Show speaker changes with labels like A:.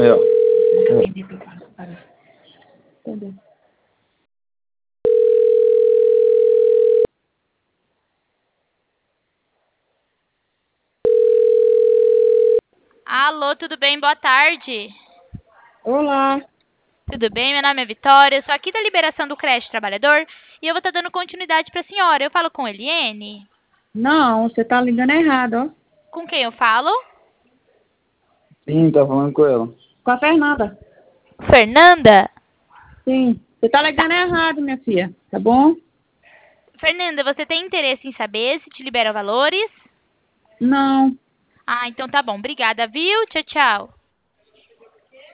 A: É, ó.
B: Entendeu?
C: Alô, tudo bem? Boa tarde.
B: Olá.
C: Tudo bem? Meu nome é Vitória, eu sou aqui da liberação do creche trabalhador e eu vou estar dando continuidade para a senhora. Eu falo com Eliene?
B: Não, você tá ligando errado, ó.
C: Com quem eu falo?
A: Sim, tá falando com ela.
B: Com a Fernanda.
C: Fernanda?
B: Sim. Você tá ligando errado, minha filha. Tá bom?
C: Fernanda, você tem interesse em saber se te libera valores?
B: Não.
C: Ah, então tá bom. Obrigada, viu? Tchau, tchau.